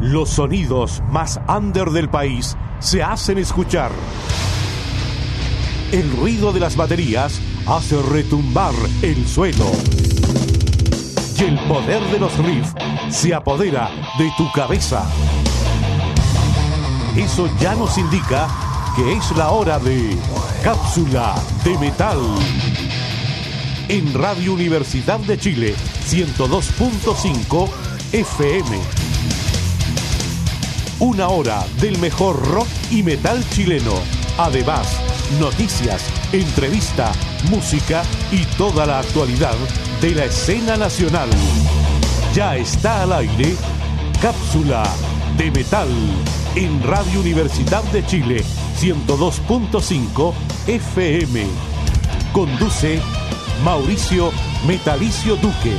Los sonidos más under del país se hacen escuchar. El ruido de las baterías hace retumbar el suelo. Y el poder de los riffs se apodera de tu cabeza. Eso ya nos indica que es la hora de Cápsula de Metal. En Radio Universidad de Chile, 102.5 FM. Una hora del mejor rock y metal chileno. Además, noticias, entrevista, música y toda la actualidad de la escena nacional. Ya está al aire Cápsula de Metal en Radio Universidad de Chile, 102.5 FM. Conduce Mauricio Metalicio Duque.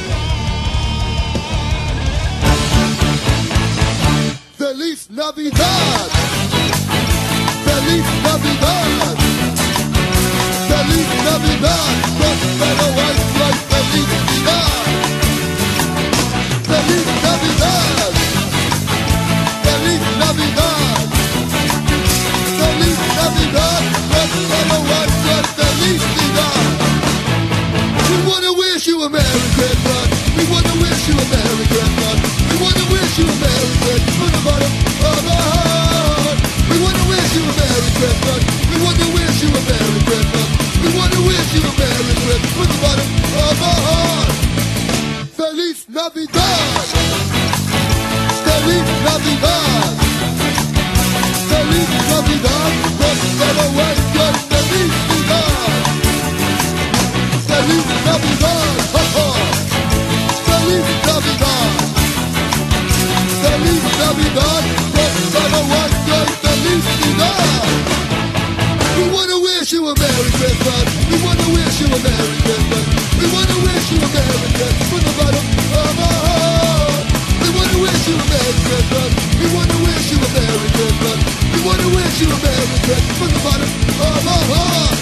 ¡Feliz Navidad! ¡Feliz Navidad! ¡Feliz Navidad! ¡Próspero año y felicidad! ¡Feliz Navidad! ¡Feliz Navidad! ¡Feliz Navidad! ¡Próspero año y felicidad! We wanna wish you a Merry Christmas. We wanna wish you a Merry Christmas. We wanna wish you a Merry Christmas from the bottom of our heart. We wanna wish you a Merry Christmas. We wanna wish you a Merry Christmas. We wanna wish you a Merry Christmas from the bottom of our heart. Feliz Navidad. Feliz Navidad. Feliz Navidad. Próspero año y felicidad. Feliz Navidad, Feliz Navidad, Feliz Navidad, próspero año y felicidad. We wanna wish you a Merry Christmas. We wanna wish you a Merry Christmas. We wanna wish you a Merry Christmas from the bottom of our heart. We wanna wish you a Merry Christmas. We wanna wish you a Merry Christmas. We wanna wish you a Merry Christmas from the bottom of our heart.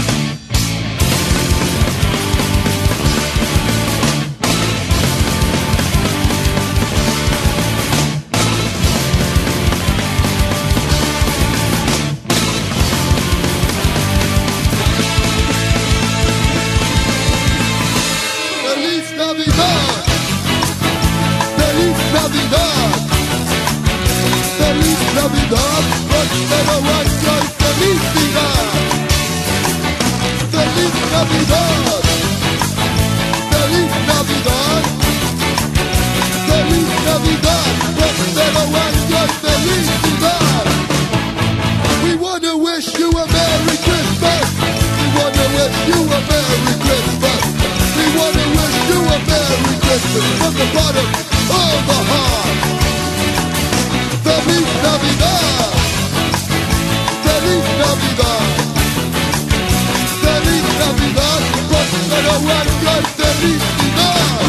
Navidad, próspero año y felicidad. Feliz Navidad, feliz Navidad, feliz Navidad, próspero año y felicidad. We wanna wish you a Merry Christmas. We wanna wish you a Merry Christmas. We wanna wish you a Merry Christmas from the bottom of the heart. Feliz Navidad, Feliz Navidad, Feliz Navidad, próspero año y felicidad.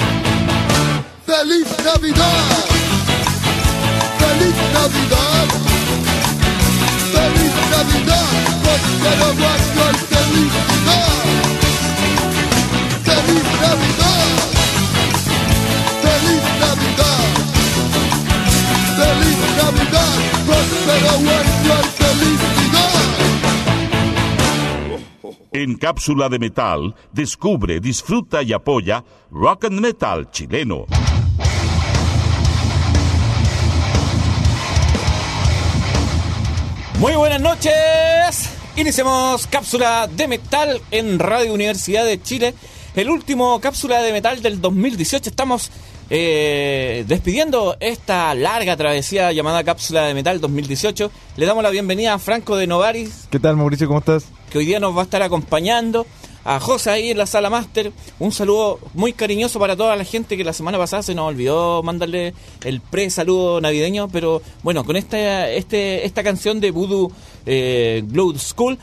Feliz Navidad, Feliz Navidad, Feliz Navidad, próspero año y felicidad. Feliz Navidad, Feliz Navidad. Feliz Navidad, próspero año y felicidad. En Cápsula de Metal, descubre, disfruta y apoya Rock and Metal chileno. Muy buenas noches. Iniciamos Cápsula de Metal en Radio Universidad de Chile. El último Cápsula de Metal del 2018. Estamos despidiendo esta larga travesía llamada Cápsula de Metal 2018. Le damos la bienvenida a Franco de Novaris. ¿Qué tal, Mauricio? ¿Cómo estás? Que hoy día nos va a estar acompañando. A José ahí en la sala máster. Un saludo muy cariñoso para toda la gente que la semana pasada se nos olvidó mandarle el pre-saludo navideño. Pero bueno, con esta canción de Voodoo Glow School,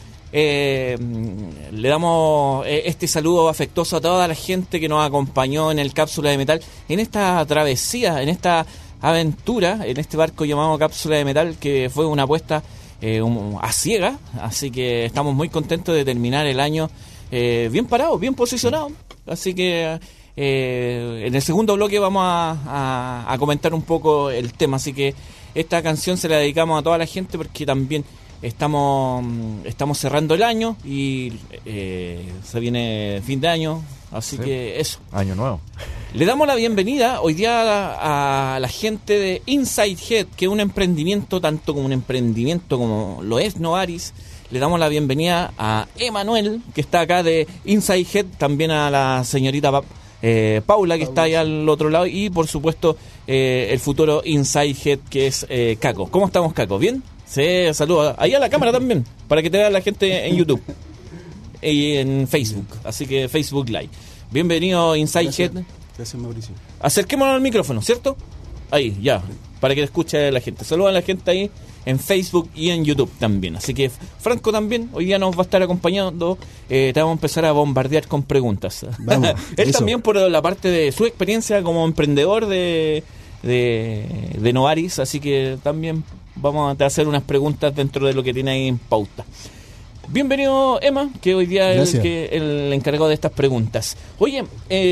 le damos este saludo afectuoso a toda la gente que nos acompañó en el Cápsula de Metal, en esta travesía, en esta aventura, en este barco llamado Cápsula de Metal, que fue una apuesta a ciega. Así que estamos muy contentos de terminar el año bien parado, bien posicionado. Así que en el segundo bloque vamos a comentar un poco el tema, así que esta canción se la dedicamos a toda la gente porque también estamos cerrando el año y se viene fin de año, así que eso. Año nuevo. Le damos la bienvenida hoy día a la gente de Inside Head, que es un emprendimiento, tanto como un emprendimiento como lo es Novaris. Le damos la bienvenida a Emanuel, que está acá de Inside Head, también a la señorita Paula, que está ahí al otro lado, y por supuesto el futuro Inside Head, que es Caco. ¿Cómo estamos, Caco? ¿Bien? Sí, saludos. Ahí a la cámara también, para que te vea la gente en YouTube y en Facebook, así que Facebook Live. Bienvenido Inside Head. Gracias, Mauricio. Acerquémonos al micrófono, ¿cierto? Ahí, ya, para que escuche la gente. Saludos a la gente ahí en Facebook y en YouTube también. Así que Franco también hoy día nos va a estar acompañando. Te vamos a empezar a bombardear con preguntas. Vamos, Él eso. también por la parte de su experiencia como emprendedor de Novaris, así que también vamos a hacer unas preguntas dentro de lo que tiene ahí en pauta. Bienvenido, Emma, que hoy día es el encargado de estas preguntas. Oye,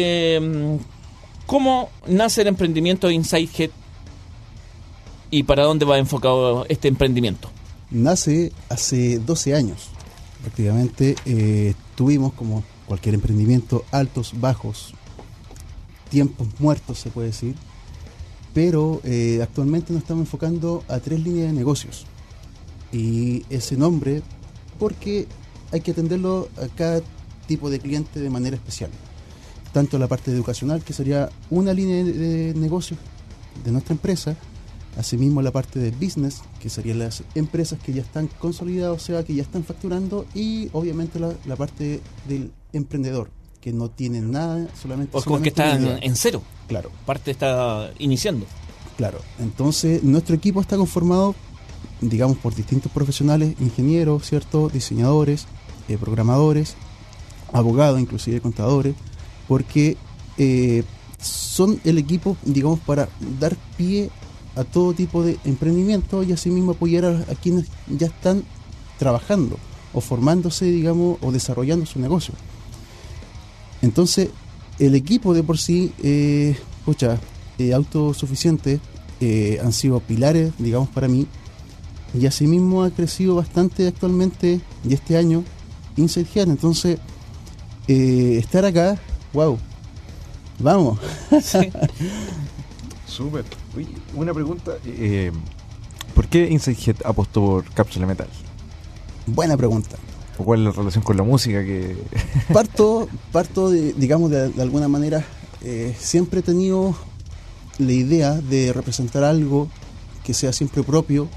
¿cómo nace el emprendimiento de Inside Head y para dónde va enfocado este emprendimiento? Nace hace 12 años, prácticamente. Tuvimos, como cualquier emprendimiento, altos, bajos, tiempos muertos, se puede decir. Pero actualmente nos estamos enfocando a 3 líneas de negocios. Y ese nombre, porque hay que atenderlo a cada tipo de cliente de manera especial. Tanto la parte educacional, que sería una línea de negocios de nuestra empresa, asimismo la parte de business, que serían las empresas que ya están consolidadas, o sea, que ya están facturando, y obviamente la parte del emprendedor, que no tiene nada, solamente que está una idea. en cero. Claro. Parte está iniciando. Claro. Entonces, nuestro equipo está conformado, digamos, por distintos profesionales, ingenieros, ¿cierto?, diseñadores, programadores, abogados, inclusive contadores, porque son el equipo, digamos, para dar pie a todo tipo de emprendimiento y asimismo apoyar a quienes ya están trabajando o formándose, digamos, o desarrollando su negocio. Entonces, el equipo de por sí, autosuficiente, han sido pilares, digamos, para mí, y asimismo ha crecido bastante actualmente y este año Inside Head. Entonces, estar acá, wow, vamos. Sí. Súper. Oye, una pregunta. ¿Por qué Inside Head apostó por Cápsula Metal? Buena pregunta. ¿O cuál es la relación con la música? Parto de, digamos, de alguna manera, siempre he tenido la idea de representar algo que sea siempre propio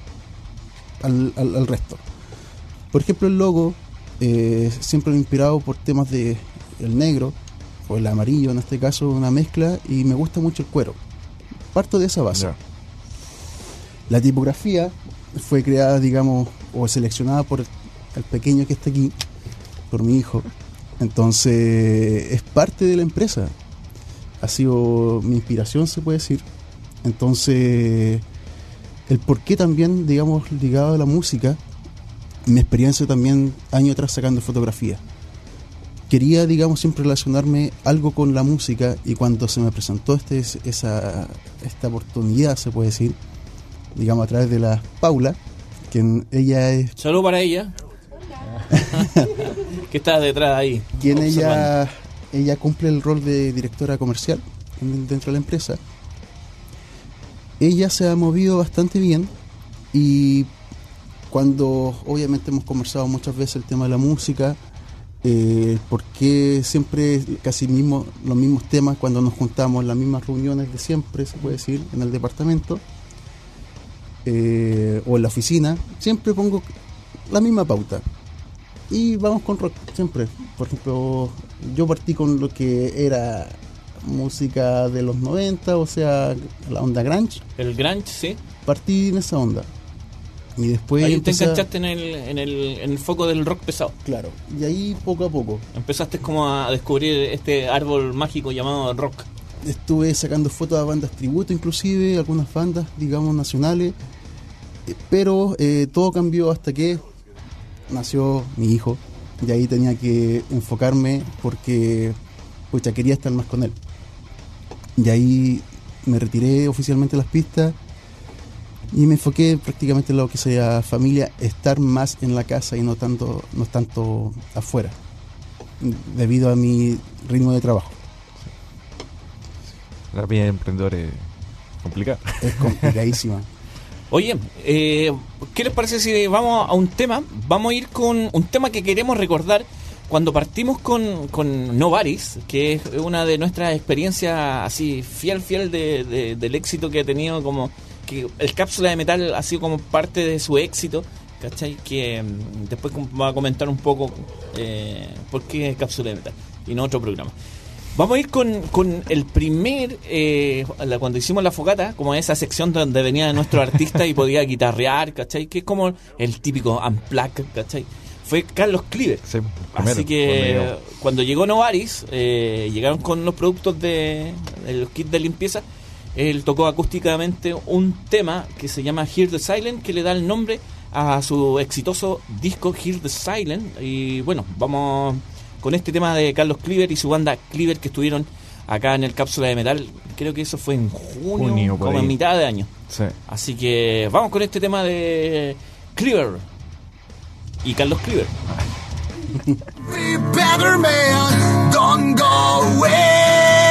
al resto. Por ejemplo, el logo siempre lo he inspirado por temas de el negro o el amarillo, en este caso una mezcla, y me gusta mucho el cuero. Parto de esa base. Ya. La tipografía fue creada, digamos, o seleccionada por el pequeño que está aquí, por mi hijo. Entonces es parte de la empresa, ha sido mi inspiración, se puede decir. Entonces el porqué también, digamos, ligado a la música, mi experiencia también año atrás sacando fotografía. Quería, digamos, siempre relacionarme algo con la música, y cuando se me presentó esta oportunidad, se puede decir, digamos, a través de la Paula, quien ella es... Saludos para ella. Que está detrás ahí. Quien ella cumple el rol de directora comercial dentro de la empresa. Ella se ha movido bastante bien, y cuando obviamente hemos conversado muchas veces el tema de la música, porque siempre casi los mismos temas cuando nos juntamos en las mismas reuniones de siempre, se puede decir, en el departamento o en la oficina, siempre pongo la misma pauta y vamos con rock siempre. Por ejemplo, yo partí con lo que era música de los 90, o sea, la onda grunge. El grunge, sí. Partí en esa onda. Y después ahí te enganchaste en el foco del rock pesado. Claro, y ahí poco a poco empezaste como a descubrir este árbol mágico llamado rock. Estuve sacando fotos a bandas tributo, inclusive algunas bandas, digamos, nacionales, pero todo cambió hasta que nació mi hijo, y ahí tenía que enfocarme, porque pucha, quería estar más con él. Y ahí me retiré oficialmente de las pistas y me enfoqué prácticamente en lo que sea familia, estar más en la casa y no tanto afuera, debido a mi ritmo de trabajo. La vida de emprendedor es complicada. Es complicadísima. Oye, ¿qué les parece si vamos a un tema? Vamos a ir con un tema que queremos recordar cuando partimos con Novaris, que es una de nuestras experiencias así fiel del éxito que ha tenido, como que el Cápsula de Metal ha sido como parte de su éxito, ¿cachai? Que después va a comentar un poco por qué Cápsula de Metal y no otro programa. Vamos a ir con el primer, cuando hicimos la fogata, como esa sección donde venía nuestro artista y podía guitarrear, ¿cachai? Que es como el típico unplugged, ¿cachai? Fue Carlos Cliver. Sí, así que cuando llegó Novaris, llegaron con los productos de los kits de limpieza. Él tocó acústicamente un tema que se llama Hear the Silent, que le da el nombre a su exitoso disco Hear the Silent. Y bueno, vamos con este tema de Carlos Cliver y su banda Cliver, que estuvieron acá en el Cápsula de Metal. Creo que eso fue en junio como en mitad de año. Sí. Así que vamos con este tema de Cliver y Carlos Cliver. Be better man, don't go away.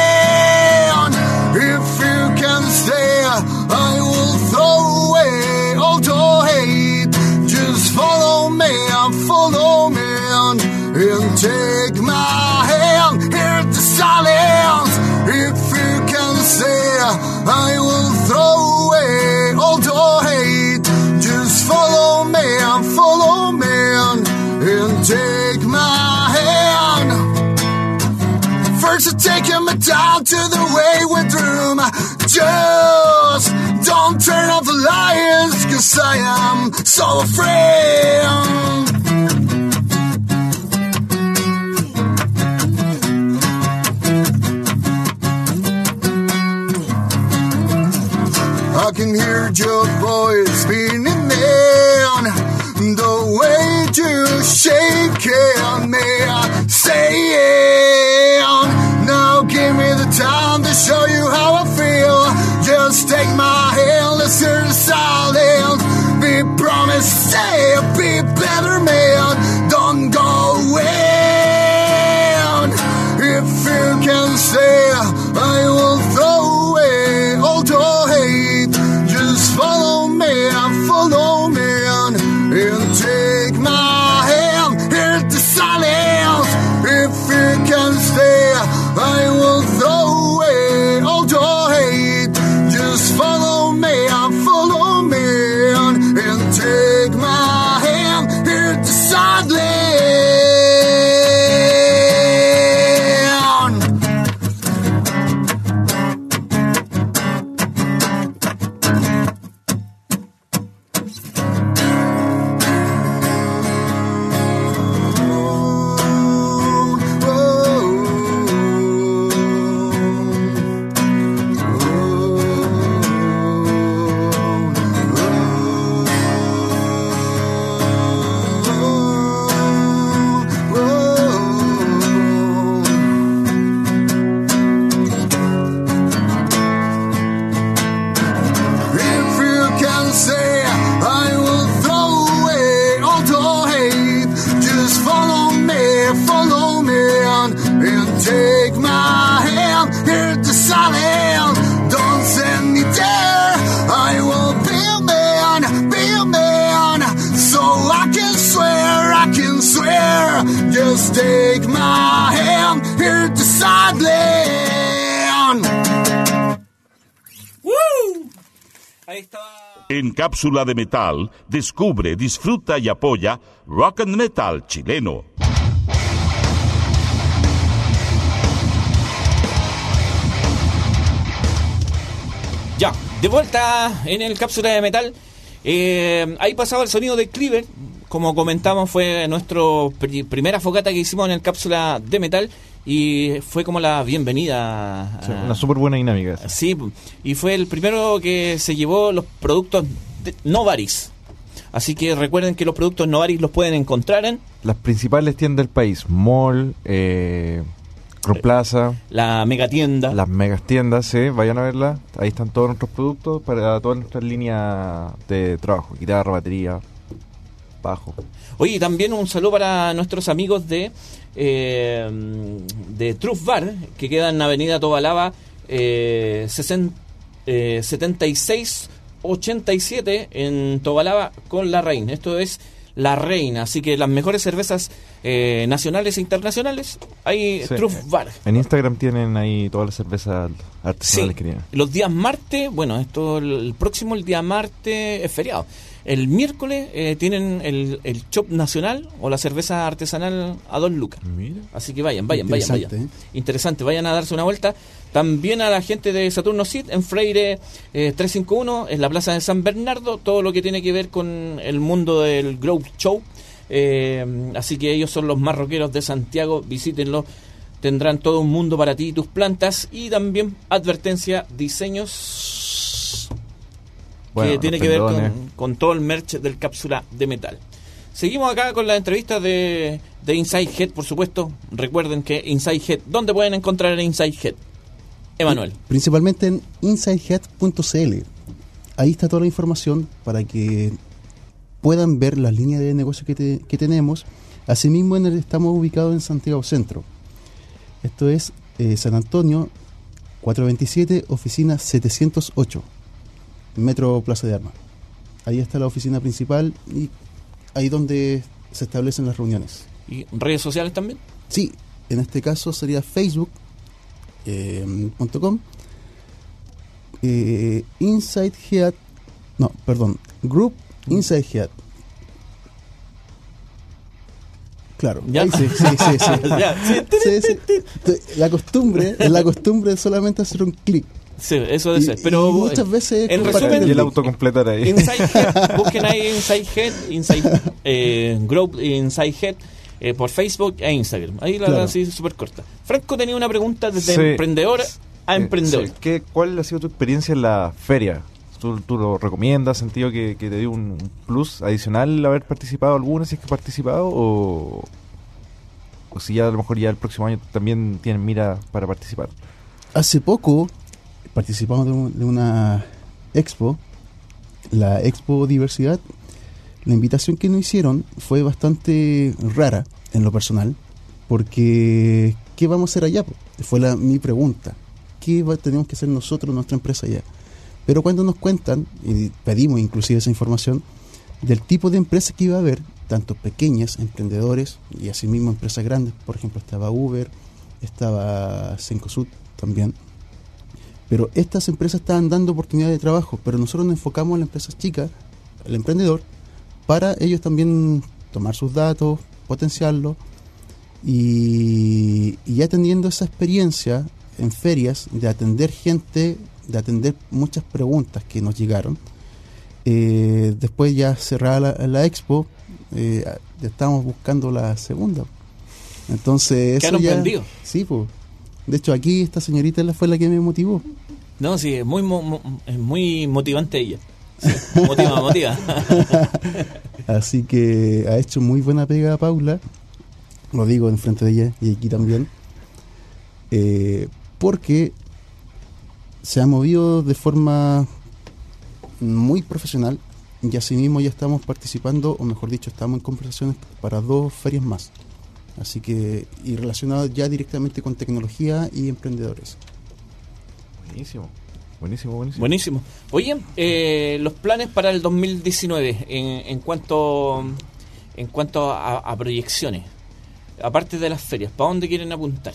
If you can stay, I will throw away all the hate. Just follow me and take my hand. Hear the silence. If you can stay, I will throw away all the hate. Just follow me and take my hand. First I take him down to the wayward room. Just don't turn off the lights, 'cause I am so afraid. I can hear your voice spinning in the way you shaking me, saying, now give me the time to show you how I feel. Just take my hand, let's hear the silence. Be promised, say, be better man, don't go away. If you can say, I will throw away all the hate. Just follow me and take my hand. Hear the silence. If you can stay, I will throw away all the hate. Just follow me and take my hand. Hear the silence. Just take my hand, hear the silent. ¡Woo! Ahí estaba. En Cápsula de Metal, descubre, disfruta y apoya Rock and Metal chileno. Ya, de vuelta en el Cápsula de Metal. Ahí pasaba el sonido de Cliver. Como comentamos, fue nuestra primera fogata que hicimos en el Cápsula de Metal y fue como la bienvenida. Sí, una súper buena dinámica. Sí, y fue el primero que se llevó los productos de Novaris. Así que recuerden que los productos Novaris los pueden encontrar en las principales tiendas del país: Mall, Romplaza, la megatienda. las megas tiendas, sí, vayan a verla. Ahí están todos nuestros productos para todas nuestras líneas de trabajo: guitarra, batería, bajo. Oye, y también un saludo para nuestros amigos de Truth Bar, que queda en Avenida Tobalaba 7687 en Tobalaba con La Reina. Esto es La Reina, así que las mejores cervezas nacionales e internacionales, ahí Sí. Truth Bar. En Instagram tienen ahí todas las cervezas artesanales Sí, que tienen. los días martes, bueno, el próximo, el día martes es feriado. El miércoles tienen el Chop Nacional o la cerveza artesanal a 2 lucas. Mira. Así que vayan. Interesante, Interesante, vayan a darse una vuelta. También a la gente de Saturno Seed en Freire 351, en la plaza de San Bernardo, todo lo que tiene que ver con el mundo del Grove Show. Así que ellos son los más rockeros de Santiago, visítenlo. Tendrán todo un mundo para ti y tus plantas. Y también advertencia, diseños Bueno, que tiene los que ver pendones. con todo el merch del Cápsula de Metal. Seguimos acá con la entrevista de Inside Head, por supuesto. Recuerden que Inside Head, ¿dónde pueden encontrar a Inside Head? Emanuel. Principalmente en insidehead.cl. Ahí está toda la información para que puedan ver las líneas de negocio que tenemos. Asimismo, estamos ubicados en Santiago Centro. Esto es San Antonio 427, oficina 708, Metro Plaza de Armas. Ahí está la oficina principal y ahí donde se establecen las reuniones. ¿Y redes sociales también? Sí, en este caso sería facebook.com Inside Head, Group Inside Head. Claro, ¿Ya? ahí sí. Ya, sí. Sí. La costumbre es solamente hacer un clic. Sí, eso de Y- ser. Pero y muchas veces en compartir resumen, Y el autocompletar ahí. Inside Head, busquen ahí Inside Head, Group Inside Head por Facebook e Instagram. Ahí la Claro. así súper corta. Franco tenía una pregunta desde Sí. emprendedor a emprendedor. Sí. ¿Cuál ha sido tu experiencia en la feria? ¿Tú lo recomiendas? ¿Sentido que te dio un plus adicional haber participado alguna, si es que has participado? ¿O si ya a lo mejor ya el próximo año también tienen mira para participar? Hace poco participamos de una expo, la Expo Diversidad. La invitación que nos hicieron fue bastante rara en lo personal, porque ¿qué vamos a hacer allá? Fue mi pregunta. ¿Qué tenemos que hacer nosotros, nuestra empresa allá? Pero cuando nos cuentan, y pedimos inclusive esa información, del tipo de empresas que iba a haber, tanto pequeñas, emprendedores, y asimismo empresas grandes, por ejemplo estaba Uber, estaba Cencosud también, pero estas empresas estaban dando oportunidades de trabajo, pero nosotros nos enfocamos en las empresas chicas, el emprendedor, para ellos también tomar sus datos, potenciarlos, y ya teniendo esa experiencia en ferias de atender gente, de atender muchas preguntas que nos llegaron, después ya cerrada la expo, ya estábamos buscando la segunda. Entonces eso Quedaron ya, prendidos. sí, pues. De hecho aquí esta señorita fue la que me motivó. No, sí, es muy motivante ella. Sí, motiva. Así que ha hecho muy buena pega Paula, lo digo en frente de ella y aquí también, porque se ha movido de forma muy profesional y asimismo ya estamos participando, o mejor dicho, estamos en conversaciones para 2 ferias más. Así que, y relacionado ya directamente con tecnología y emprendedores. Buenísimo. Oye, los planes para el 2019 en cuanto a proyecciones, aparte de las ferias, ¿para dónde quieren apuntar?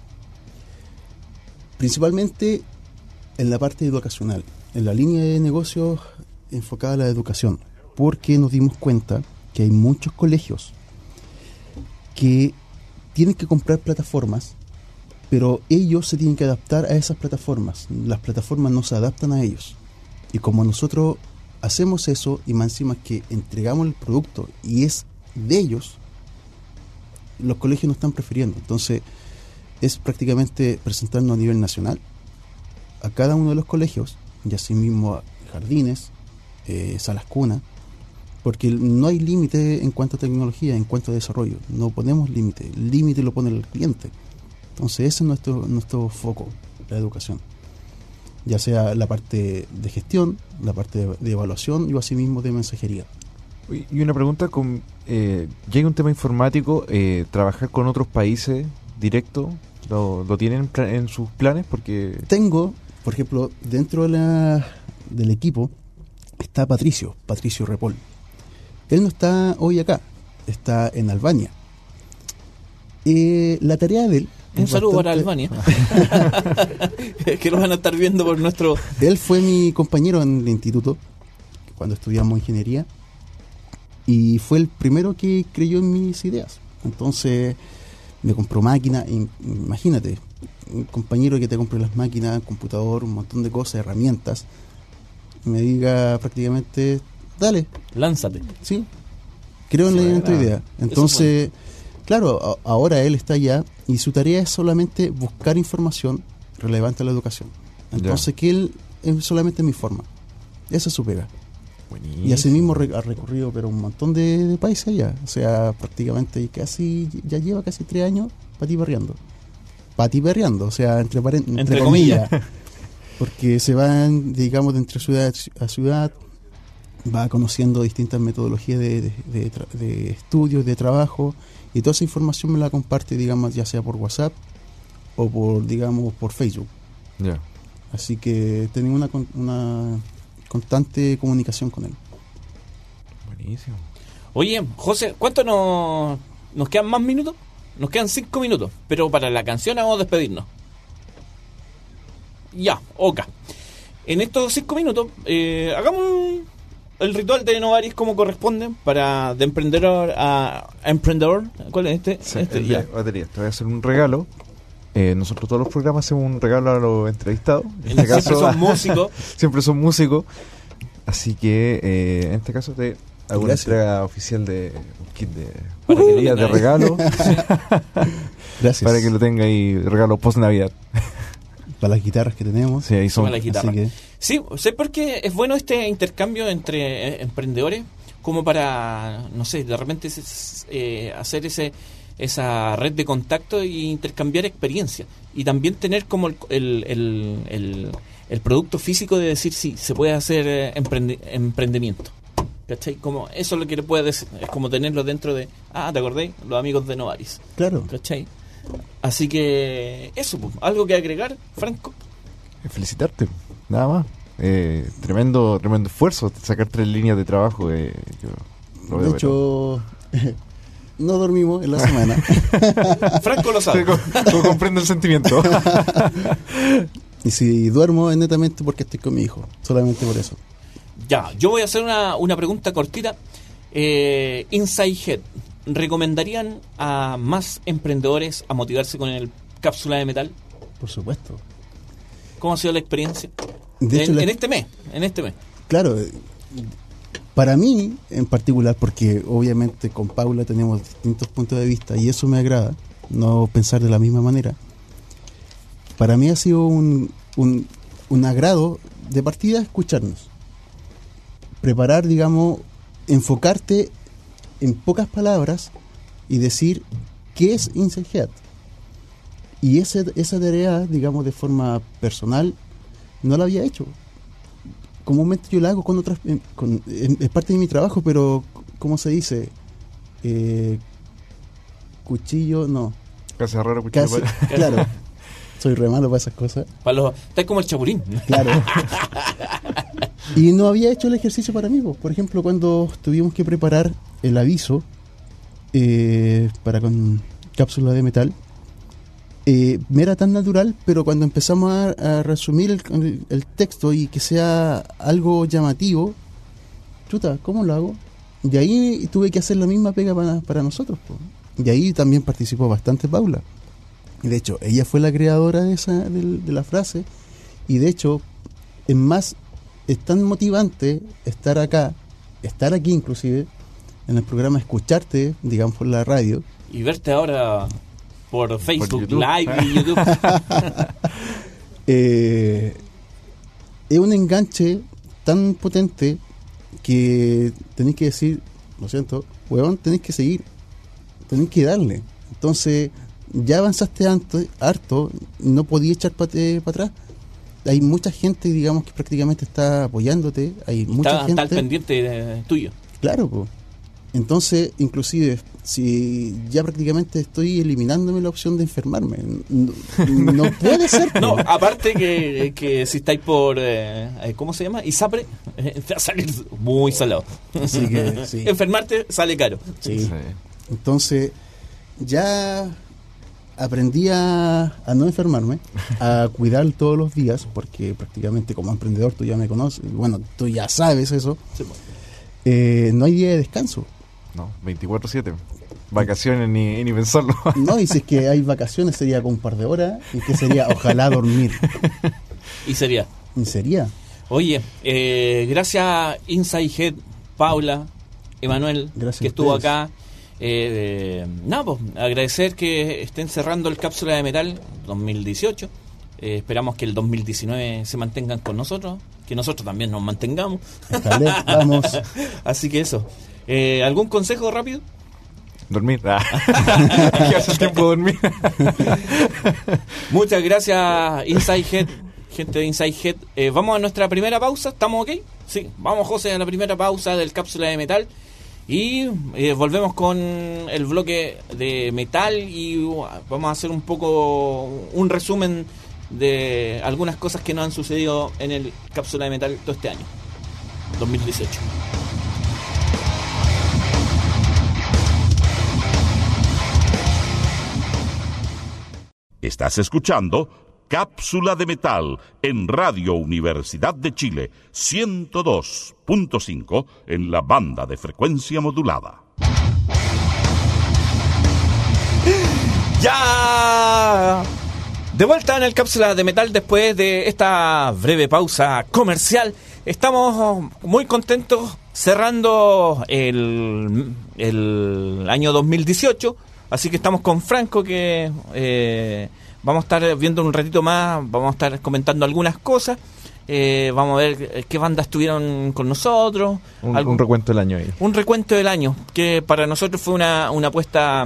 Principalmente en la parte educacional, en la línea de negocios enfocada a la educación, porque nos dimos cuenta que hay muchos colegios que tienen que comprar plataformas, pero ellos se tienen que adaptar a esas plataformas. Las plataformas no se adaptan a ellos. Y como nosotros hacemos eso, y más encima que entregamos el producto y es de ellos, los colegios nos están prefiriendo. Entonces, es prácticamente presentarnos a nivel nacional a cada uno de los colegios, y asimismo jardines, salas cuna, porque no hay límite en cuanto a tecnología, en cuanto a desarrollo. No ponemos límite. El límite lo pone el cliente. Entonces ese es nuestro foco, la educación. Ya sea la parte de gestión, la parte de evaluación y asimismo de mensajería. Y una pregunta, llega un tema informático, ¿trabajar con otros países directo? ¿Lo tienen en sus planes? Porque Tengo, por ejemplo, dentro del equipo está Patricio Repol. Él no está hoy acá, está en Albania. La tarea de él... Un es saludo para bastante- Albania. Que lo van a estar viendo por nuestro... Él fue mi compañero en el instituto, cuando estudiamos ingeniería, y fue el primero que creyó en mis ideas. Entonces me compró máquina, imagínate, un compañero que te compre las máquinas, computador, un montón de cosas, herramientas, me diga prácticamente, dale, Lánzate. sí, creo en tu idea. Entonces, claro, ahora él está allá y su tarea es solamente buscar información relevante a la educación. Entonces que él es solamente mi forma. Esa es su pega. buenísimo. Y así mismo ha recorrido pero un montón de países allá. O sea, prácticamente ya lleva casi 3 años patiperreando. O sea, entre comillas. Porque se van, digamos, de entre ciudad a ciudad, va conociendo distintas metodologías de estudios, de trabajo, y toda esa información me la comparte, digamos, ya sea por WhatsApp o por Facebook. Ya. Así que tenemos una constante comunicación con él. Buenísimo. Oye, José, ¿cuánto nos quedan más minutos? Nos quedan 5 minutos, pero para la canción vamos a despedirnos. Ya, ok. En estos 5 minutos, hagamos el ritual de Novaris como corresponde, de emprendedor a emprendedor. ¿Cuál es este? Sí, Este, el ya. de batería. Te voy a hacer un regalo. Nosotros todos los programas hacemos un regalo a los entrevistados. En este Siempre caso, son músicos. siempre son músicos. Así que en este caso te hago una Gracias. entrega oficial de un kit de Para que batería de tenga- regalo Gracias. para que lo tenga ahí, regalo post Navidad. Para las guitarras que tenemos. Sí, ahí son. Para la guitarra. Así que Sí, sé por qué es bueno este intercambio entre emprendedores, como para, no sé, de repente hacer esa red de contacto e intercambiar experiencias. Y también tener como el producto físico de decir si se puede hacer emprendimiento. ¿Cachai? Como eso es lo que le puede decir. Es como tenerlo dentro de, ¿te acordé? Los amigos de Novaris. claro. ¿Cachai? Así que eso, pues, algo que agregar, Franco. Felicitarte, nada más. Tremendo esfuerzo, sacar 3 líneas de trabajo. Yo lo veo, De hecho, no dormimos en la semana. Franco lo sabe. comprendo el sentimiento. Y si duermo es netamente porque estoy con mi hijo. Solamente por eso. Ya, yo voy a hacer una pregunta cortita. Inside Head, ¿recomendarían a más emprendedores a motivarse con el cápsula de metal? Por supuesto. ¿Cómo ha sido la experiencia? De hecho, en este mes. claro, para mí en particular, porque obviamente con Paula tenemos distintos puntos de vista y eso me agrada, no pensar de la misma manera. Para mí ha sido un agrado de partida escucharnos. Preparar, digamos, enfocarte en pocas palabras y decir qué es Inside Head. Y esa tarea, digamos, de forma personal, no la había hecho. Comúnmente yo la hago con otras, es parte de mi trabajo, pero ¿cómo se dice? Cuchillo, no. Casi raro, cuchillo. Casi, claro. Soy re malo para esas cosas. Está como el Chapulín. Claro. Y no había hecho el ejercicio para mí. Por ejemplo, cuando tuvimos que preparar el aviso para con cápsula de metal, me era tan natural, pero cuando empezamos a resumir el texto y que sea algo llamativo, chuta, ¿cómo lo hago? Y ahí tuve que hacer la misma pega para nosotros, po. Y ahí también participó bastante Paula. Y de hecho, ella fue la creadora de la frase. Y de hecho, es tan motivante estar aquí inclusive, en el programa, escucharte, digamos, por la radio. Y verte ahora por Facebook YouTube. Live y YouTube. Es un enganche tan potente que tenéis que decir, lo siento, huevón, tenéis que seguir, tenéis que darle. Entonces, ya avanzaste harto, no podías echar para atrás. Hay mucha gente, digamos, que prácticamente está apoyándote. Hay mucha gente. Está al pendiente tuyo. Claro, pues. Entonces, inclusive, si ya prácticamente estoy eliminándome la opción de enfermarme, no puede ser. No, aparte que si estáis por, ¿cómo se llama? ISAPRE, te va a salir muy salado. Así que, sí. Enfermarte sale caro. Sí. Entonces, ya aprendí a no enfermarme, a cuidar todos los días, porque prácticamente como emprendedor tú ya me conoces, bueno, tú ya sabes eso. Sí. No hay día de descanso. No, 24/7. Vacaciones ni pensarlo. No, y si es que hay vacaciones sería con un par de horas, y que sería ojalá dormir. Y sería. ¿Y sería? Oye, gracias Inside Head, Paula, Emanuel, Gracias que estuvo ustedes. acá. Nada, pues, agradecer que estén cerrando el Cápsula de Metal 2018. Esperamos que el 2019 se mantengan con nosotros, que nosotros también nos mantengamos. Ojalá, vamos. Así que eso. ¿Algún consejo rápido? Dormir. Que hace tiempo de dormir. Muchas gracias Inside Head, gente de Inside Head. Vamos a nuestra primera pausa, ¿estamos ok? Sí, vamos José a la primera pausa del Cápsula de Metal. Y volvemos con el bloque de metal y vamos a hacer un poco un resumen de algunas cosas que nos han sucedido en el Cápsula de Metal todo este año, 2018. Estás escuchando Cápsula de Metal en Radio Universidad de Chile, 102.5 en la banda de frecuencia modulada. Ya de vuelta en el Cápsula de Metal después de esta breve pausa comercial. Estamos muy contentos cerrando el año 2018, así que estamos con Franco que vamos a estar viendo un ratito más, vamos a estar comentando algunas cosas, vamos a ver qué bandas estuvieron con nosotros. Un recuento del año ahí. Un recuento del año, que para nosotros fue una apuesta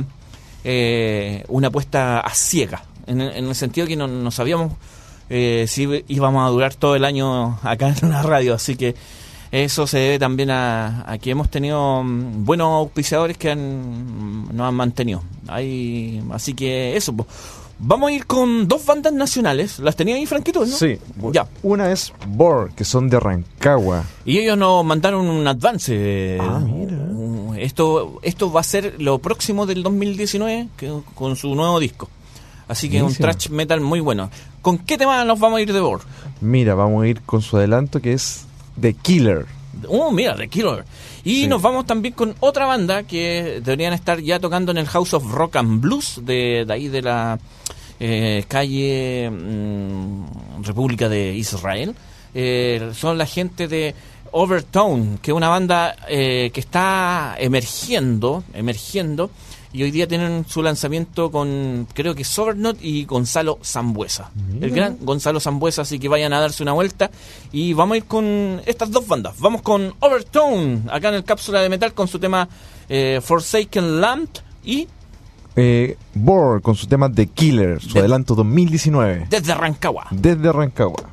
a ciega, en el sentido que no sabíamos si íbamos a durar todo el año acá en la radio, así que eso se debe también a que hemos tenido buenos auspiciadores que nos han mantenido ahí, así que eso. Vamos a ir con dos bandas nacionales. ¿Las tenía ahí, Franquito, no? Sí. Ya. Una es Bor, que son de Rancagua. Y ellos nos mandaron un advance. Mira. Esto va a ser lo próximo del 2019 con su nuevo disco. Así que Buenísimo. un thrash metal muy bueno. ¿Con qué tema nos vamos a ir de Bor? Mira, vamos a ir con su adelanto que es The Killer. Mira, The Killer. Y Sí. nos vamos también con otra banda que deberían estar ya tocando en el House of Rock and Blues de ahí de la calle República de Israel. Son la gente de Overtone, que es una banda que está emergiendo, y hoy día tienen su lanzamiento con, creo que Sobernot y Gonzalo Sambuesa. Mira. El gran Gonzalo Sambuesa, así que vayan a darse una vuelta. Y vamos a ir con estas dos bandas. Vamos con Overtone, acá en el Cápsula de Metal, con su tema Forsaken Land, y Bor, con su tema The Killer, su adelanto 2019. desde Rancagua. Desde Rancagua.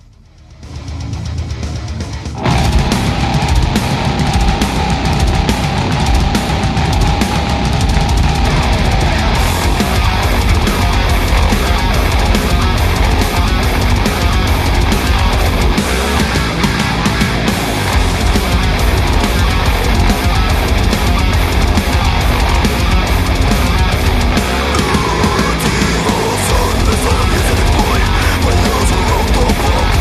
Boy,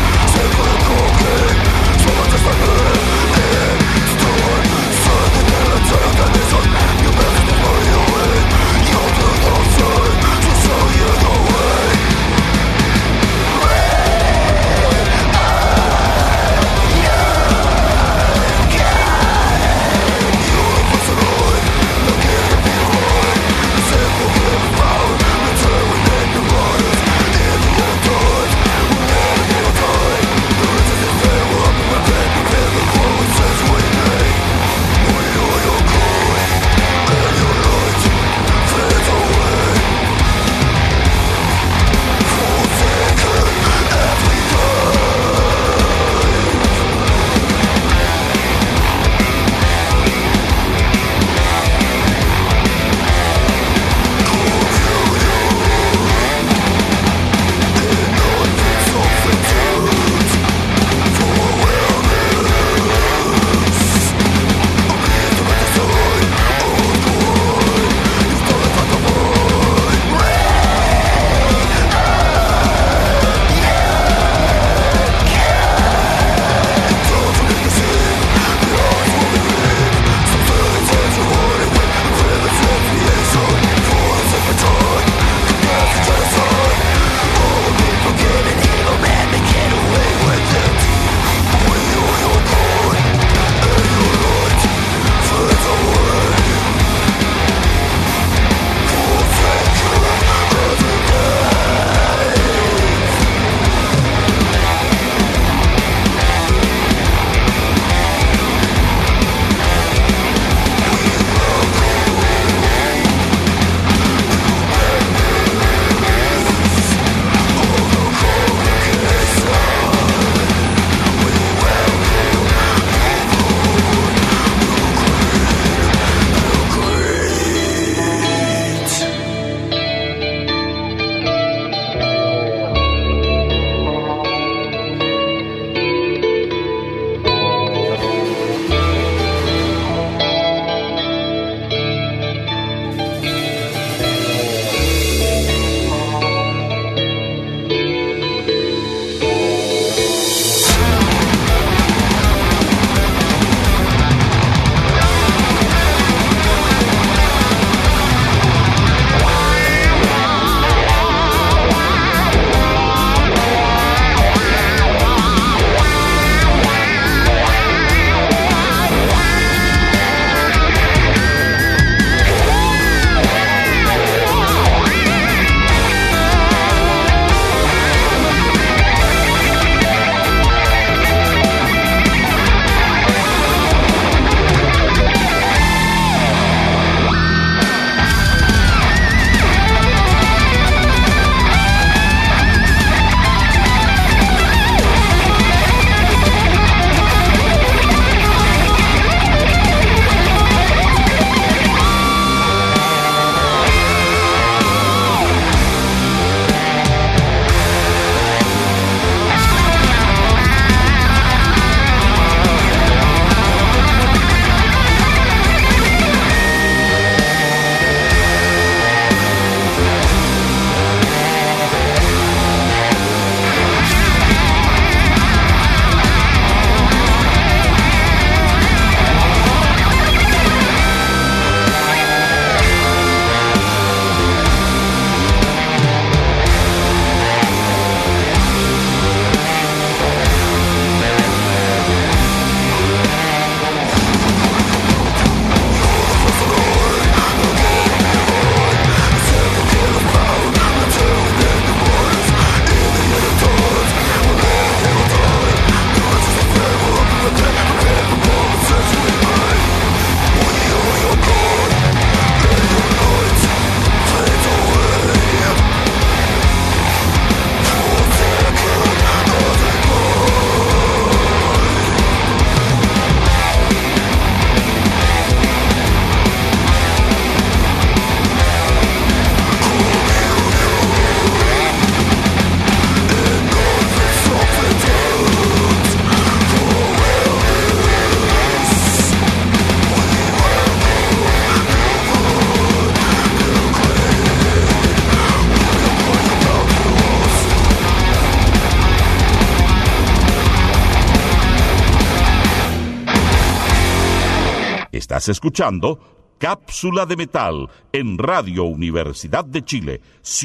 Estás escuchando Cápsula de Metal en Radio Universidad de Chile,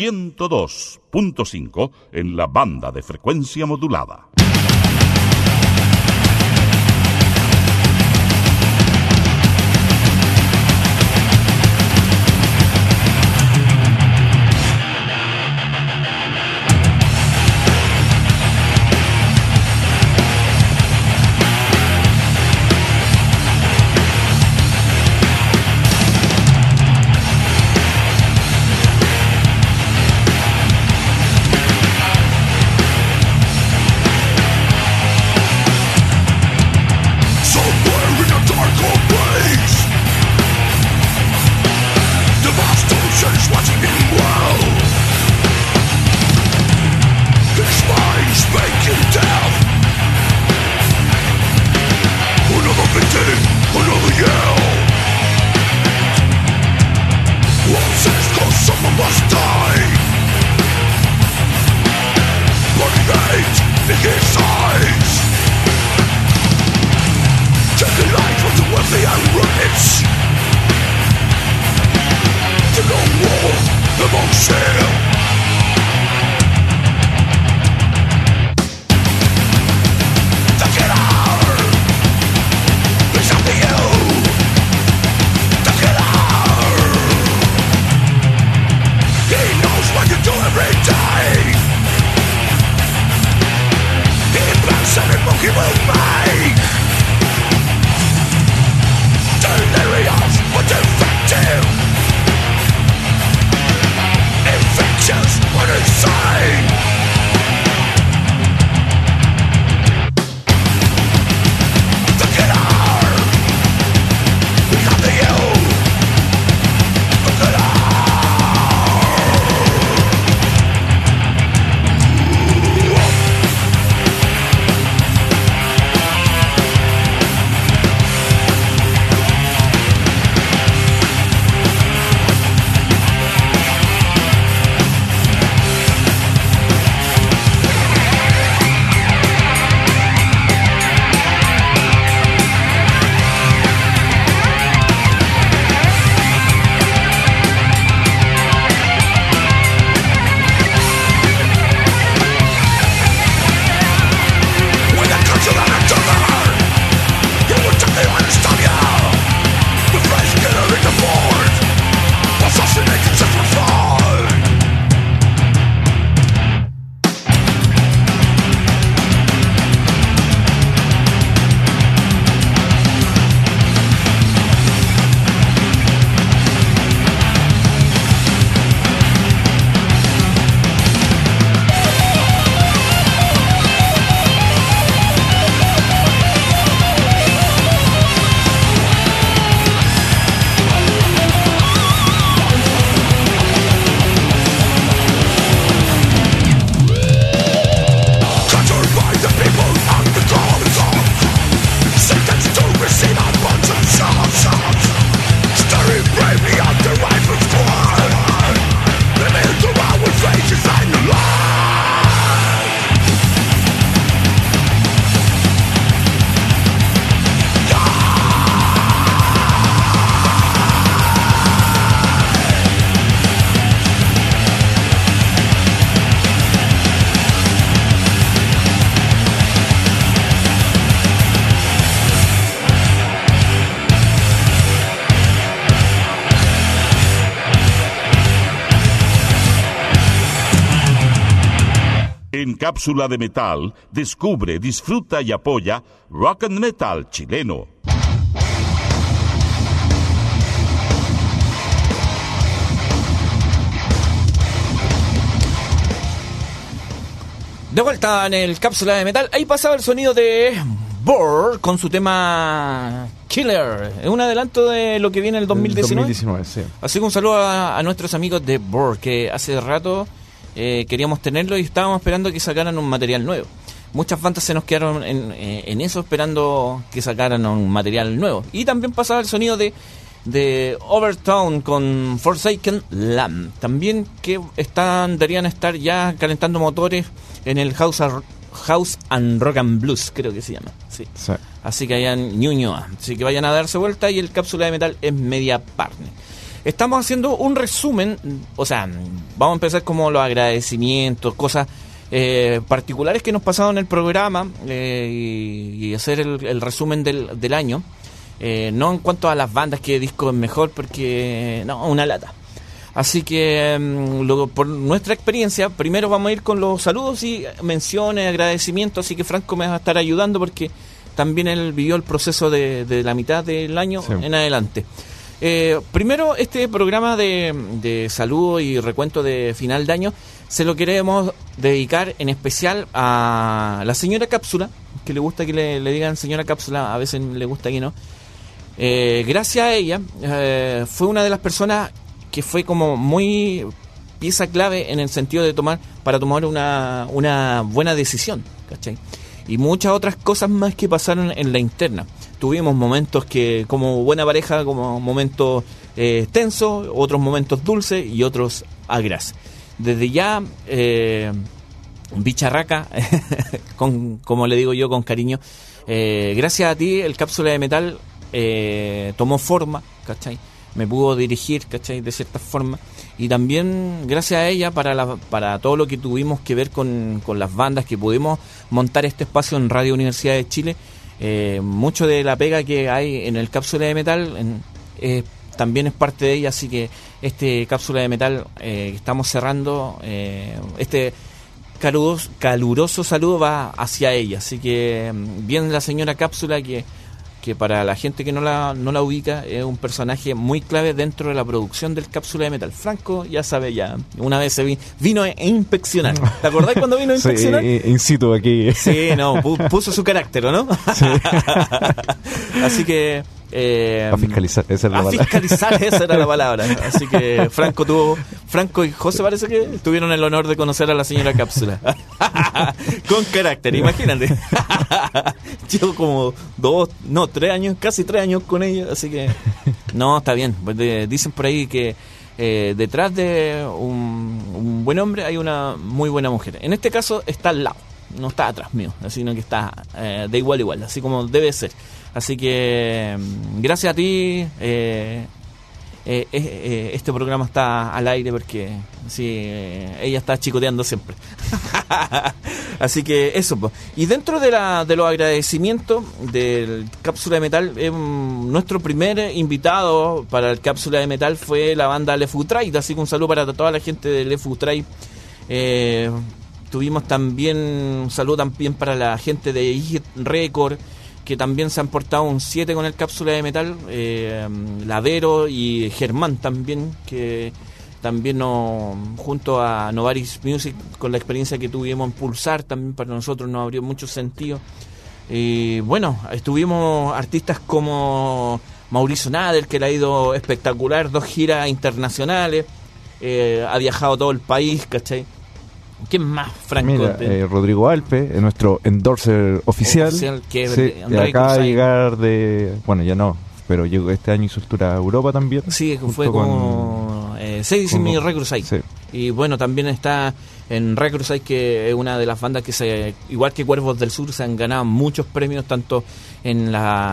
102.5 en la banda de frecuencia modulada. En Cápsula de Metal, descubre, disfruta y apoya Rock and Metal chileno. De vuelta en el Cápsula de Metal, ahí pasaba el sonido de Bohr con su tema Killer. Es un adelanto de lo que viene en el 2019. Sí. Así que un saludo a nuestros amigos de Bohr, que hace rato queríamos tenerlo y estábamos esperando que sacaran un material nuevo. Muchas bandas se nos quedaron en eso, esperando que sacaran un material nuevo. Y también pasaba el sonido de Overtown con Forsaken Lamb. También que deberían estar ya calentando motores en el House and Rock and Blues, creo que se llama. Sí. así que allá en Ñuñoa. Así que vayan a darse vuelta y el Cápsula de Metal es media partner. Estamos haciendo un resumen, o sea, vamos a empezar como los agradecimientos, cosas particulares que nos pasaron en el programa y hacer el resumen del año. No en cuanto a las bandas, que disco es mejor, porque no, una lata. Así que por nuestra experiencia, primero vamos a ir con los saludos y menciones, agradecimientos. Así que Franco me va a estar ayudando porque también él vivió el proceso de la mitad del año en adelante. Primero, este programa de saludo y recuento de final de año se lo queremos dedicar en especial a la señora Cápsula, que le gusta que le digan señora Cápsula, a veces le gusta que no. Gracias a ella, fue una de las personas que fue como muy pieza clave en el sentido de tomar una buena decisión, ¿cachai? Y muchas otras cosas más que pasaron en la interna. Tuvimos momentos que, como buena pareja, como momentos tensos, otros momentos dulces y otros agras. Desde ya, bicharraca, como le digo yo con cariño, gracias a ti el Cápsula de Metal tomó forma, ¿cachai? Me pudo dirigir, ¿cachai? De cierta forma. Y también gracias a ella para todo lo que tuvimos que ver con las bandas, que pudimos montar este espacio en Radio Universidad de Chile. Mucho de la pega que hay en el Cápsula de Metal también es parte de ella, así que este Cápsula de Metal que estamos cerrando, este caluroso saludo va hacia ella. Así que bien la señora Cápsula, que para la gente que no la ubica, es un personaje muy clave dentro de la producción del Cápsula de Metal. Franco ya sabe, ya una vez vino a inspeccionar. ¿Te acordás cuando vino a inspeccionar? Sí, in situ aquí. Sí, no, puso su carácter, ¿no? Sí. Así que a fiscalizar, esa era la palabra. Fiscalizar, esa era la palabra. Así que Franco y José parece que tuvieron el honor de conocer a la señora Cápsula. Con carácter, imagínate. Llevo como 3 años, casi 3 años con ella, así que no, está bien. Dicen por ahí que detrás de un buen hombre hay una muy buena mujer. En este caso está al lado, no está atrás mío, sino que está de igual a igual, así como debe ser. Así que gracias a ti este programa está al aire, porque sí, ella está chicoteando siempre. Así que eso, pues. Y dentro de los agradecimientos del Cápsula de Metal, nuestro primer invitado para el Cápsula de Metal fue la banda Le Fou Trade. Así que un saludo para toda la gente de Le Fou Trade. Tuvimos también un saludo también para la gente de Hit Record, que también se han portado un 7 con el Cápsula de Metal. Lavero y Germán también, que también junto a Novaris Music, con la experiencia que tuvimos en Pulsar, también para nosotros nos abrió mucho sentido. Y bueno, estuvimos artistas como Mauricio Nader, que le ha ido espectacular, 2 giras internacionales, ha viajado todo el país, ¿cachai? ¿Quién más, Franco? Mira, Rodrigo Alpe, nuestro endorser oficial, que sí, acaba de llegar bueno, ya no, pero llegó este año, hizo tour a Europa también. Sí, fue como Sedicimi Recrusade. Sí. Y bueno, también está en Recrusade, que es una de las bandas que igual que Cuervos del Sur, se han ganado muchos premios, tanto en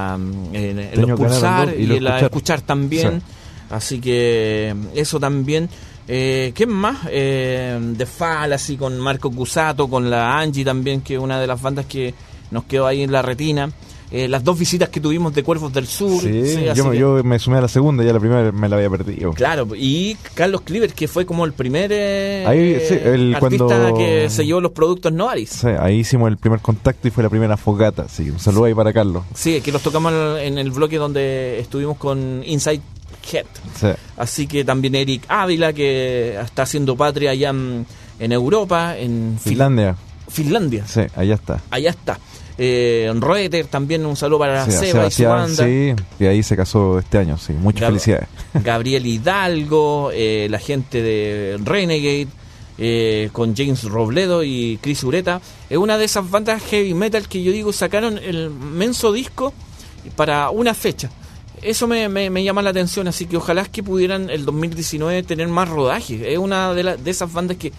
los Pulsar y en la Escuchar también. Sí. Así que eso también. ¿Quién más? The Fall, así con Marco Cusato, con la Angie también, que es una de las bandas que nos quedó ahí en la retina. Las 2 visitas que tuvimos de Cuervos del Sur. Sí, yo me sumé a la segunda, ya la primera me la había perdido. Claro, y Carlos Cliver, que fue como el primer artista que se llevó los productos Novaris. Sí, ahí hicimos el primer contacto y fue la primera fogata. Sí, un saludo ahí para Carlos. Sí, que los tocamos en el bloque donde estuvimos con Inside Head. Sí. Así que también Eric Ávila, que está haciendo patria allá en Europa, en Finlandia. Sí, allá está. Roeter también, un saludo para Seba y su banda. Sí, y ahí se casó este año, sí, muchas felicidades. Gabriel Hidalgo, la gente de Renegade, con James Robledo y Chris Ureta. Es una de esas bandas heavy metal que yo digo sacaron el menso disco para una fecha. Eso me llama la atención, así que ojalá que pudieran el 2019 tener más rodaje. Es una de esas bandas que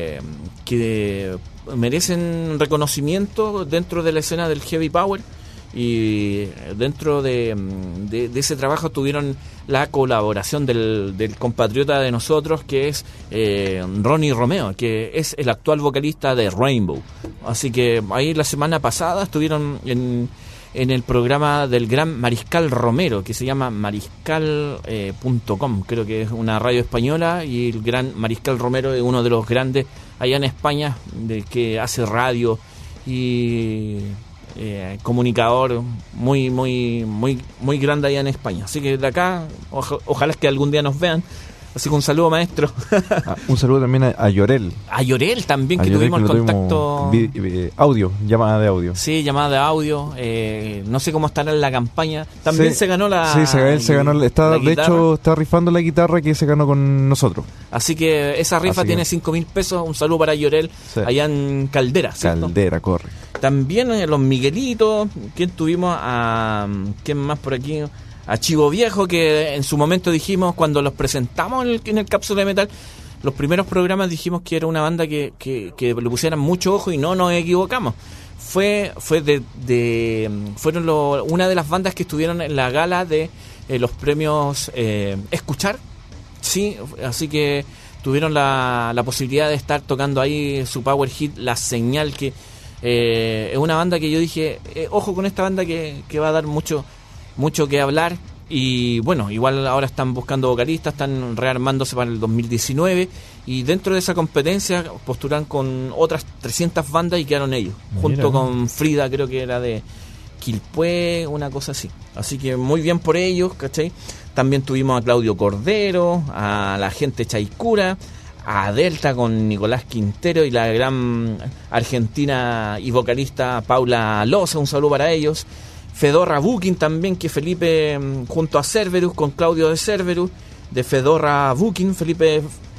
merecen reconocimiento dentro de la escena del heavy power, y dentro de ese trabajo tuvieron la colaboración del compatriota de nosotros, que es Ronnie Romeo, que es el actual vocalista de Rainbow. Así que ahí la semana pasada estuvieron en el programa del gran Mariscal Romero, que se llama mariscal.com, creo que es una radio española, y el gran Mariscal Romero es uno de los grandes allá en España, que hace radio y comunicador muy grande allá en España. Así que de acá, ojalá que algún día nos vean. Así que un saludo, maestro. Un saludo también a Llorel. A Llorel también, que Llorel, tuvimos el contacto. Audio, llamada de audio. Sí, llamada de audio. No sé cómo estará en la campaña. También se ganó la. Sí, él se ganó. De hecho, está rifando la guitarra que se ganó con nosotros. Así que esa rifa tiene 5.000 pesos. Un saludo para Llorel, allá en Caldera, ¿cierto? Caldera, corre. También los Miguelitos. ¿Quién tuvimos? ¿Quién más por aquí? A Chivo Viejo, que en su momento dijimos, cuando los presentamos en el Cápsula de Metal, los primeros programas dijimos que era una banda que le pusieran mucho ojo, y no nos equivocamos. Fueron una de las bandas que estuvieron en la gala de los premios Escuchar, sí, así que tuvieron la posibilidad de estar tocando ahí su power hit, La Señal, que es una banda que yo dije, ojo con esta banda que va a dar mucho que hablar. Y bueno, igual ahora están buscando vocalistas, están rearmándose para el 2019, y dentro de esa competencia postulan con otras 300 bandas y quedaron ellos. Mira, junto con Frida, creo que era de Quilpué, una cosa así. Así que muy bien por ellos, ¿cachai? También tuvimos a Claudio Cordero, a la gente Chaicura, a Delta con Nicolás Quintero y la gran argentina y vocalista Paula Loza, un saludo para ellos. Fedorra Booking también, que Felipe junto a Cerberus, con Claudio de Cerberus, de Fedorra Booking, Felipe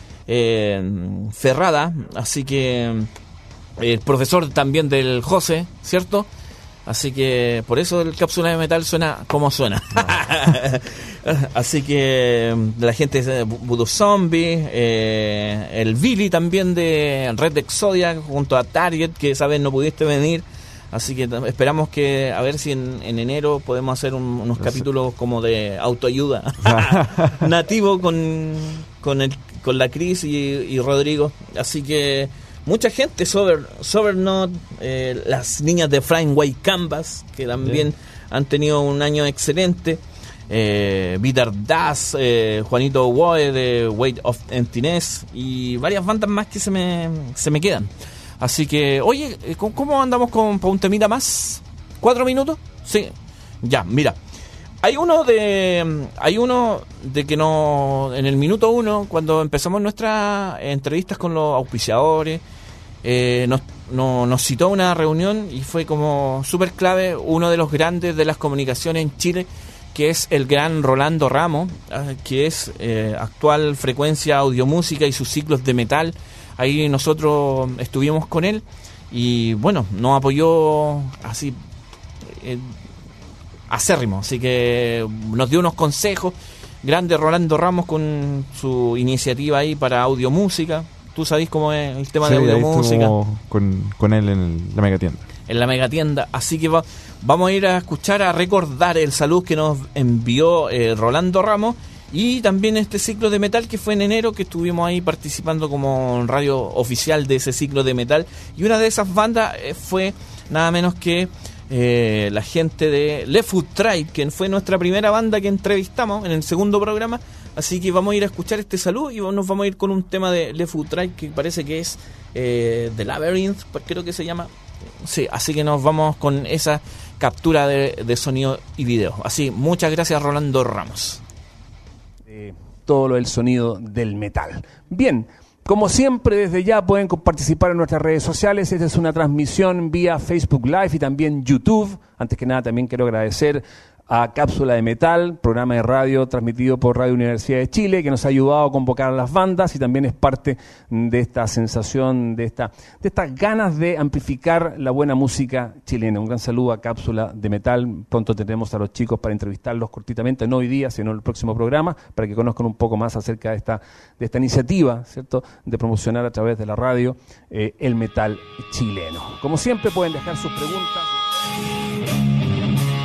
Ferrada, así que el profesor también del José, ¿cierto? Así que por eso el Cápsula de Metal suena como suena. Así que la gente de Voodoo Zombie, el Billy también de Red Exodia junto a Target, que esa vez no pudiste venir. Así que esperamos que a ver si en enero podemos hacer unos capítulos como de autoayuda nativo con la Cris y Rodrigo. Así que mucha gente, Sobernot, las niñas de Flying White Canvas, que también han tenido un año excelente, Bitter Das, Juanito Woe de Weight of Emptiness y varias bandas más que se me quedan. Así que, oye, ¿cómo andamos para un temita más? ¿4 minutos? Sí. Ya, mira. Hay uno de que no, en el minuto 1, cuando empezamos nuestras entrevistas con los auspiciadores, nos citó a una reunión y fue como súper clave uno de los grandes de las comunicaciones en Chile, que es el gran Rolando Ramos, que es actual Frecuencia Audiomúsica y sus ciclos de metal. Ahí nosotros estuvimos con él y bueno, nos apoyó así acérrimo, así que nos dio unos consejos. Grande Rolando Ramos con su iniciativa ahí para audiomúsica. Tú sabés cómo es el tema de audiomúsica. Con él en la megatienda. En la megatienda, así que vamos a ir a escuchar, a recordar el saludo que nos envió Rolando Ramos. Y también este ciclo de metal que fue en enero, que estuvimos ahí participando como radio oficial de ese ciclo de metal. Y una de esas bandas fue nada menos que la gente de Le Fou Tribe, que fue nuestra primera banda que entrevistamos en el segundo programa. Así que vamos a ir a escuchar este saludo y nos vamos a ir con un tema de Le Fou Tribe que parece que es The Labyrinth, creo que se llama. Sí, así que nos vamos con esa captura de sonido y video. Así, muchas gracias Rolando Ramos. Todo lo del sonido del metal. Bien, como siempre, desde ya pueden participar en nuestras redes sociales. Esta es una transmisión vía Facebook Live y también YouTube. Antes que nada, también quiero agradecer a Cápsula de Metal, programa de radio transmitido por Radio Universidad de Chile, que nos ha ayudado a convocar a las bandas y también es parte de esta sensación, de estas ganas de amplificar la buena música chilena. Un gran saludo a Cápsula de Metal. Pronto tendremos a los chicos para entrevistarlos cortitamente, no hoy día, sino en el próximo programa, para que conozcan un poco más acerca de esta iniciativa, ¿cierto?, de promocionar a través de la radio el metal chileno. Como siempre, pueden dejar sus preguntas.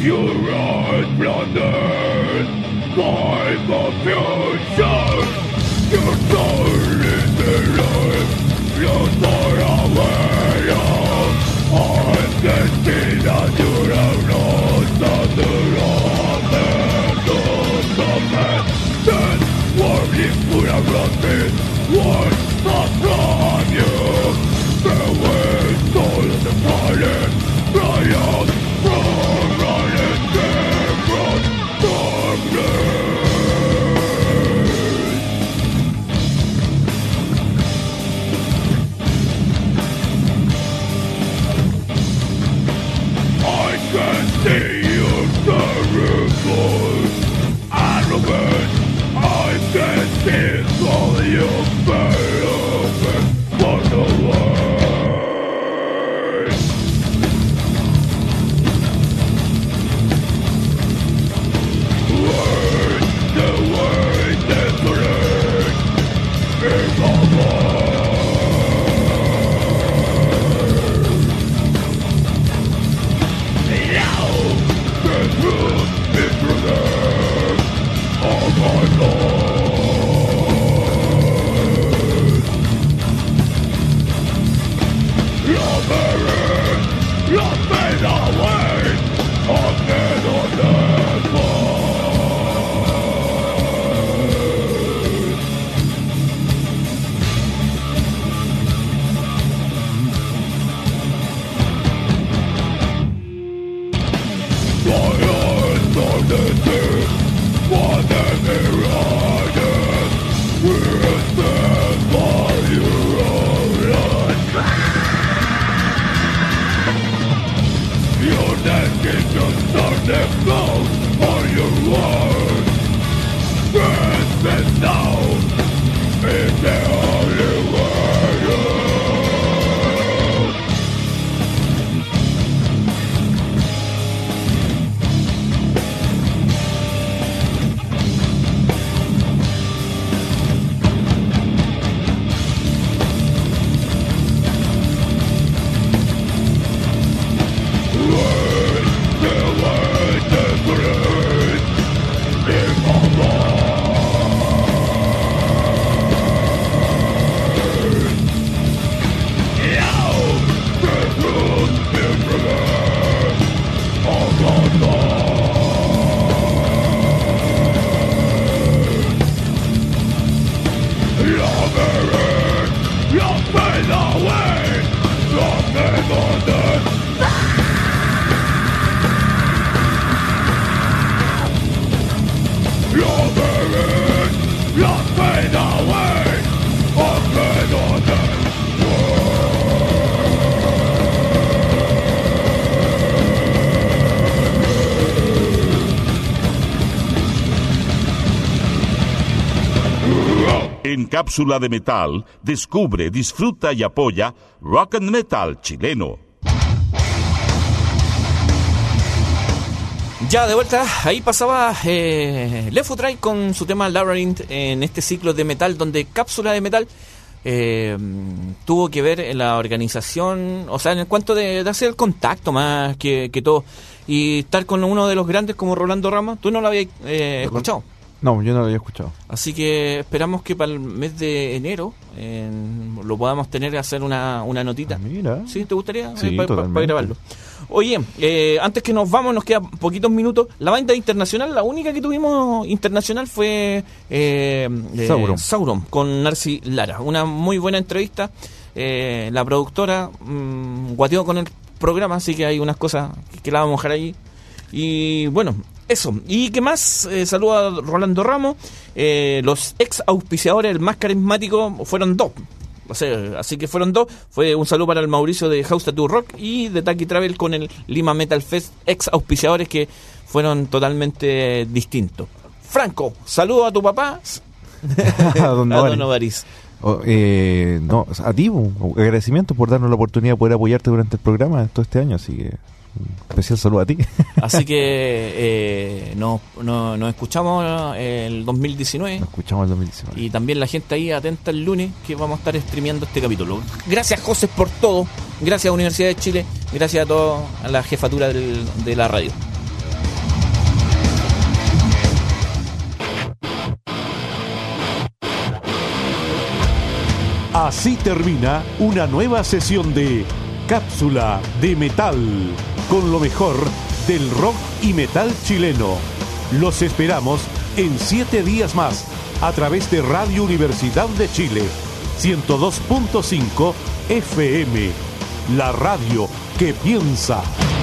En Cápsula de Metal, descubre, disfruta y apoya Rock and Metal chileno. Ya de vuelta, ahí pasaba Left 4 Dead con su tema Labyrinth en este ciclo de metal, donde Cápsula de Metal tuvo que ver en la organización, o sea, en el cuanto de hacer el contacto más que todo, y estar con uno de los grandes como Rolando Rama. Tú no lo habías escuchado. No, yo no lo había escuchado. Así que esperamos que para el mes de enero lo podamos tener, hacer una notita. Mira. ¿Sí? ¿Te gustaría? Sí, Para totalmente. grabarlo. Oye, antes que nos vamos, nos quedan poquitos minutos. La banda internacional, la única que tuvimos internacional fue Sauron, con Narci Lara. Una muy buena entrevista. La productora guateó con el programa, así que hay unas cosas que la vamos a dejar allí. Y bueno, eso. ¿Y qué más? Saludo a Rolando Ramos. Los ex auspiciadores, el más carismático, fueron dos. O sea, así que fueron dos. Fue un saludo para el Mauricio de House Tattoo Rock y de Taki Travel con el Lima Metal Fest, ex auspiciadores que fueron totalmente distintos. Franco, saludo a tu papá. A Don Novariz. No, a ti, agradecimiento por darnos la oportunidad de poder apoyarte durante el programa todo este año, así que un especial saludo a ti. Así que nos escuchamos el 2019. Nos escuchamos el 2019. Y también la gente ahí atenta el lunes que vamos a estar streameando este capítulo. Gracias, José, por todo. Gracias a Universidad de Chile. Gracias a toda la jefatura de la radio. Así termina una nueva sesión de Cápsula de Metal, con lo mejor del rock y metal chileno. Los esperamos en 7 días más a través de Radio Universidad de Chile, 102.5 FM, la radio que piensa.